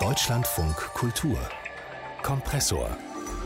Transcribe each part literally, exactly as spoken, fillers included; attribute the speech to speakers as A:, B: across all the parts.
A: Deutschlandfunk Kultur Kompressor.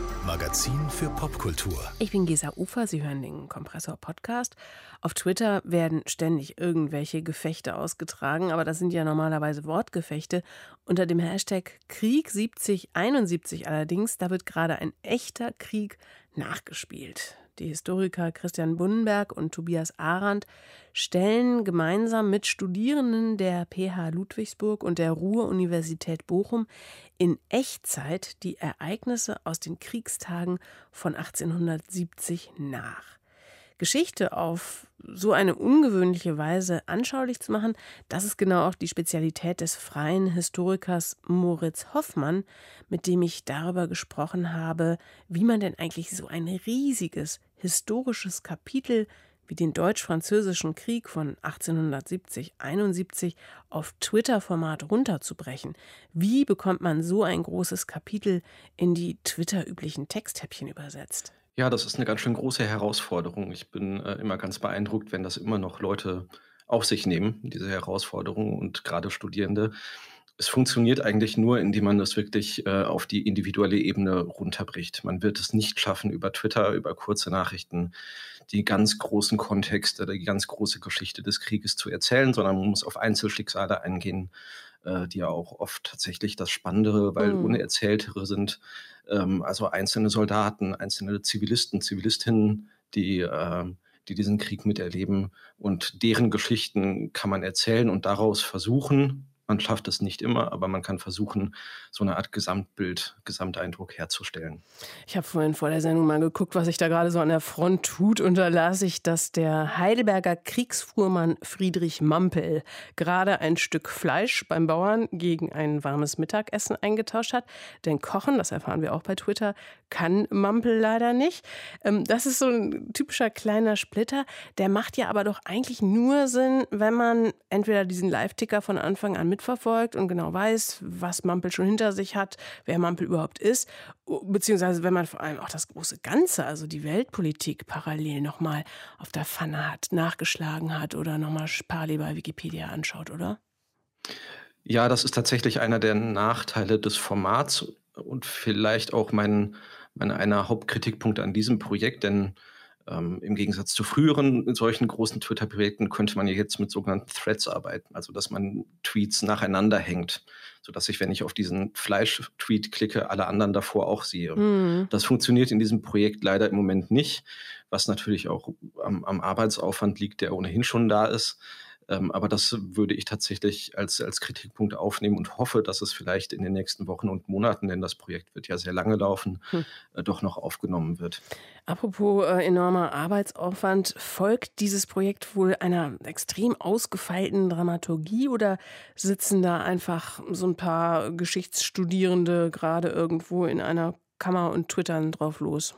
A: Magazin für Popkultur.
B: Ich bin Gesa Ufer, Sie hören den Kompressor-Podcast. Auf Twitter werden ständig irgendwelche Gefechte ausgetragen, aber das sind ja normalerweise Wortgefechte. Unter dem Hashtag Krieg siebzig einundsiebzig allerdings, da wird gerade ein echter Krieg nachgespielt. Die Historiker Christian Bunnenberg und Tobias Arendt stellen gemeinsam mit Studierenden der P H Ludwigsburg und der Ruhr-Universität Bochum in Echtzeit die Ereignisse aus den Kriegstagen von achtzehnhundertsiebzig nach. Geschichte auf so eine ungewöhnliche Weise anschaulich zu machen, das ist genau auch die Spezialität des freien Historikers Moritz Hoffmann, mit dem ich darüber gesprochen habe, wie man denn eigentlich so ein riesiges historisches Kapitel wie den Deutsch-Französischen Krieg von achtzehnhundertsiebzig einundsiebzig auf Twitter-Format runterzubrechen. Wie bekommt man so ein großes Kapitel in die Twitter-üblichen Texthäppchen übersetzt?
C: Ja, das ist eine ganz schön große Herausforderung. Ich bin, äh, immer ganz beeindruckt, wenn das immer noch Leute auf sich nehmen, diese Herausforderung, und gerade Studierende. Es funktioniert eigentlich nur, indem man das wirklich, äh, auf die individuelle Ebene runterbricht. Man wird es nicht schaffen, über Twitter, über kurze Nachrichten die ganz großen Kontexte, die ganz große Geschichte des Krieges zu erzählen, sondern man muss auf Einzelschicksale eingehen, äh, die ja auch oft tatsächlich das Spannendere, weil
B: Mhm.
C: unerzähltere sind. Ähm, also einzelne Soldaten, einzelne Zivilisten, Zivilistinnen, die, ähm, die diesen Krieg miterleben, und deren Geschichten kann man erzählen und daraus versuchen, man schafft es nicht immer, aber man kann versuchen, so eine Art Gesamtbild, Gesamteindruck herzustellen.
B: Ich habe vorhin vor der Sendung mal geguckt, was sich da gerade so an der Front tut. Und da las ich, dass der Heidelberger Kriegsfuhrmann Friedrich Mampel gerade ein Stück Fleisch beim Bauern gegen ein warmes Mittagessen eingetauscht hat. Denn kochen, das erfahren wir auch bei Twitter, kann Mampel leider nicht. Ähm, Das ist so ein typischer kleiner Splitter. Der macht ja aber doch eigentlich nur Sinn, wenn man entweder diesen Live-Ticker von Anfang an mitverfolgt und genau weiß, was Mampel schon hinter sich hat, wer Mampel überhaupt ist, beziehungsweise wenn man vor allem auch das große Ganze, also die Weltpolitik parallel nochmal auf der Pfanne hat, nachgeschlagen hat oder nochmal parallel bei Wikipedia anschaut, oder?
C: Ja, das ist tatsächlich einer der Nachteile des Formats und vielleicht auch mein mein einer Hauptkritikpunkt an diesem Projekt, denn, ähm, im Gegensatz zu früheren solchen großen Twitter-Projekten könnte man ja jetzt mit sogenannten Threads arbeiten, also dass man Tweets nacheinander hängt, sodass ich, wenn ich auf diesen Fleisch-Tweet klicke, alle anderen davor auch sehe.
B: Mhm.
C: Das funktioniert in diesem Projekt leider im Moment nicht, was natürlich auch am am Arbeitsaufwand liegt, der ohnehin schon da ist. Ähm, aber das würde ich tatsächlich als als Kritikpunkt aufnehmen und hoffe, dass es vielleicht in den nächsten Wochen und Monaten, denn das Projekt wird ja sehr lange laufen,
B: Hm.
C: äh, doch noch aufgenommen wird.
B: Apropos äh, enormer Arbeitsaufwand, folgt dieses Projekt wohl einer extrem ausgefeilten Dramaturgie oder sitzen da einfach so ein paar Geschichtsstudierende gerade irgendwo in einer Kammer und twittern drauf los?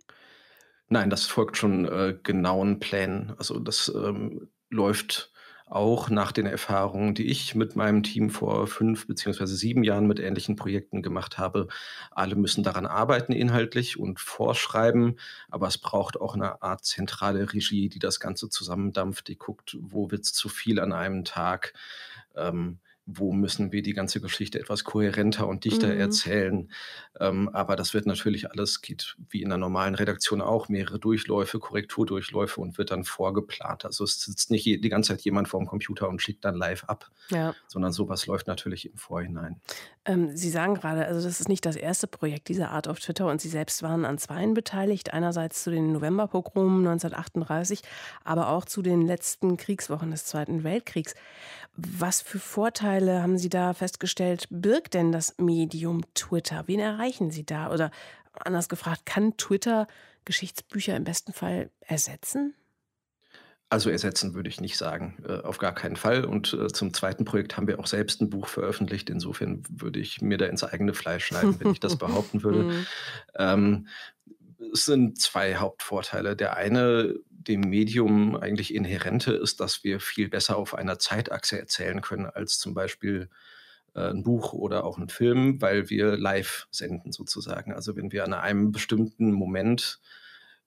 C: Nein, das folgt schon, äh, genauen Plänen. Also, das, ähm, läuft auch nach den Erfahrungen, die ich mit meinem Team vor fünf beziehungsweise sieben Jahren mit ähnlichen Projekten gemacht habe. Alle müssen daran arbeiten inhaltlich und vorschreiben, aber es braucht auch eine Art zentrale Regie, die das Ganze zusammendampft, die guckt, wo wird's zu viel an einem Tag, ähm, wo müssen wir die ganze Geschichte etwas kohärenter und dichter
B: Mhm.
C: erzählen. Ähm, aber das wird natürlich alles, geht wie in einer normalen Redaktion auch, mehrere Durchläufe, Korrekturdurchläufe, und wird dann vorgeplant. Also es sitzt nicht je die ganze Zeit jemand vorm Computer und schickt dann live ab,
B: Ja.
C: sondern sowas läuft natürlich im Vorhinein.
B: Ähm, Sie sagen gerade, also das ist nicht das erste Projekt dieser Art auf Twitter und Sie selbst waren an zweien beteiligt. Einerseits zu den Novemberpogromen neunzehnhundertachtunddreißig, aber auch zu den letzten Kriegswochen des Zweiten Weltkriegs. Was für Vorteile haben Sie da festgestellt, birgt denn das Medium Twitter? Wen erreichen Sie da? Oder anders gefragt, kann Twitter Geschichtsbücher im besten Fall ersetzen?
C: Also ersetzen würde ich nicht sagen, äh, auf gar keinen Fall. Und, äh, zum zweiten Projekt haben wir auch selbst ein Buch veröffentlicht. Insofern würde ich mir da ins eigene Fleisch schneiden, wenn ich das behaupten würde.
B: Mhm.
C: Ähm, Es sind zwei Hauptvorteile. Der eine, dem Medium eigentlich inhärente, ist, dass wir viel besser auf einer Zeitachse erzählen können als zum Beispiel, äh, 'n Buch oder auch ein Film, weil wir live senden sozusagen. Also, wenn wir an einem bestimmten Moment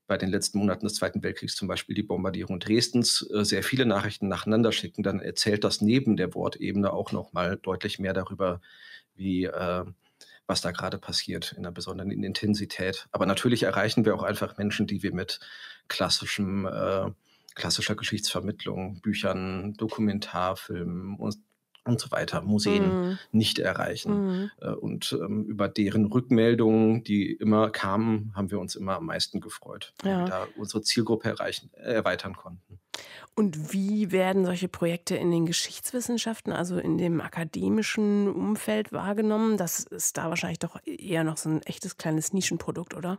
C: bei den letzten Monaten des Zweiten Weltkriegs zum Beispiel die Bombardierung Dresdens äh, sehr viele Nachrichten nacheinander schicken, dann erzählt das neben der Wortebene auch noch mal deutlich mehr darüber, wie äh, was da gerade passiert in einer besonderen Intensität. Aber natürlich erreichen wir auch einfach Menschen, die wir mit klassischem, äh, klassischer Geschichtsvermittlung, Büchern, Dokumentarfilmen und und so weiter, Museen
B: Mhm.
C: nicht erreichen.
B: Mhm.
C: Äh, Und ähm, über deren Rückmeldungen, die immer kamen, haben wir uns immer am meisten gefreut, weil wir
B: Ja.
C: da unsere Zielgruppe erreichen, äh, erweitern konnten.
B: Und wie werden solche Projekte in den Geschichtswissenschaften, also in dem akademischen Umfeld wahrgenommen? Das ist da wahrscheinlich doch eher noch so ein echtes kleines Nischenprodukt, oder?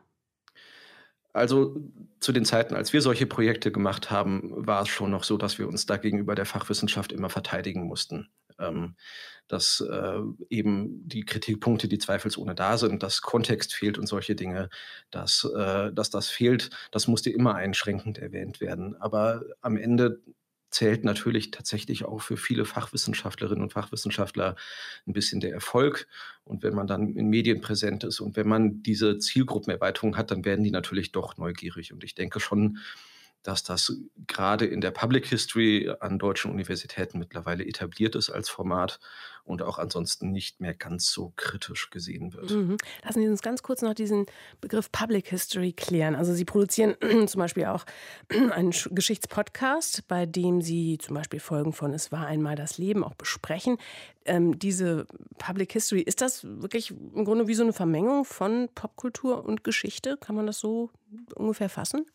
C: Also zu den Zeiten, als wir solche Projekte gemacht haben, war es schon noch so, dass wir uns da gegenüber der Fachwissenschaft immer verteidigen mussten. Ähm, dass äh, eben die Kritikpunkte, die zweifelsohne da sind, dass Kontext fehlt und solche Dinge, dass, äh, dass das fehlt, das musste immer einschränkend erwähnt werden. Aber am Ende zählt natürlich tatsächlich auch für viele Fachwissenschaftlerinnen und Fachwissenschaftler ein bisschen der Erfolg. Und wenn man dann in Medien präsent ist und wenn man diese Zielgruppenerweiterung hat, dann werden die natürlich doch neugierig. Und ich denke schon, dass das gerade in der Public History an deutschen Universitäten mittlerweile etabliert ist als Format und auch ansonsten nicht mehr ganz so kritisch gesehen wird.
B: Mhm. Lassen Sie uns ganz kurz noch diesen Begriff Public History klären. Also Sie produzieren zum Beispiel auch einen Sch- Geschichtspodcast, bei dem Sie zum Beispiel Folgen von Es war einmal das Leben auch besprechen. Ähm, diese Public History, ist das wirklich im Grunde wie so eine Vermengung von Popkultur und Geschichte? Kann man das so ungefähr fassen?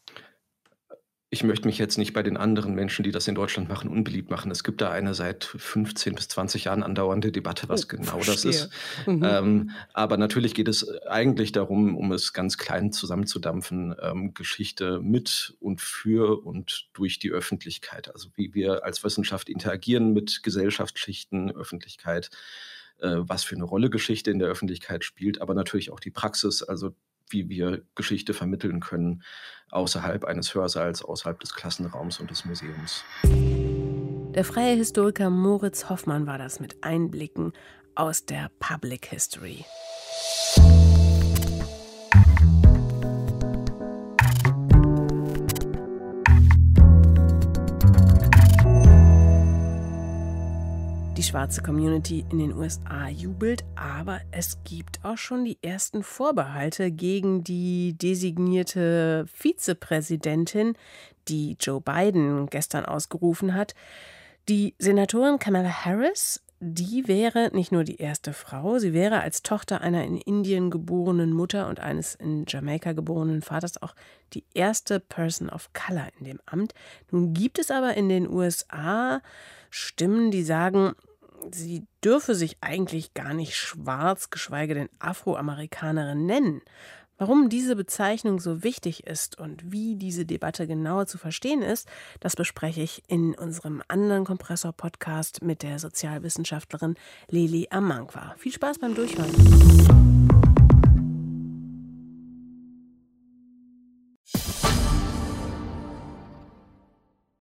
C: Ich möchte mich jetzt nicht bei den anderen Menschen, die das in Deutschland machen, unbeliebt machen. Es gibt da eine seit fünfzehn bis zwanzig Jahren andauernde Debatte, was
B: Oh,
C: genau das ist.
B: verstehe. Mhm.
C: Ähm, aber natürlich geht es eigentlich darum, um es ganz klein zusammenzudampfen, ähm, Geschichte mit und für und durch die Öffentlichkeit. Also wie wir als Wissenschaft interagieren mit Gesellschaftsschichten, Öffentlichkeit, äh, was für eine Rolle Geschichte in der Öffentlichkeit spielt, aber natürlich auch die Praxis, also wie wir Geschichte vermitteln können außerhalb eines Hörsaals, außerhalb des Klassenraums und des Museums.
B: Der freie Historiker Moritz Hoffmann war das mit Einblicken aus der Public History. Die schwarze Community in den U S A jubelt, aber es gibt auch schon die ersten Vorbehalte gegen die designierte Vizepräsidentin, die Joe Biden gestern ausgerufen hat. Die Senatorin Kamala Harris, die wäre nicht nur die erste Frau, sie wäre als Tochter einer in Indien geborenen Mutter und eines in Jamaika geborenen Vaters auch die erste Person of Color in dem Amt. Nun gibt es aber in den U S A Stimmen, die sagen, sie dürfe sich eigentlich gar nicht schwarz, geschweige denn Afroamerikanerin nennen. Warum diese Bezeichnung so wichtig ist und wie diese Debatte genauer zu verstehen ist, das bespreche ich in unserem anderen Kompressor-Podcast mit der Sozialwissenschaftlerin Lili Amankwa. Viel Spaß beim Durchhören.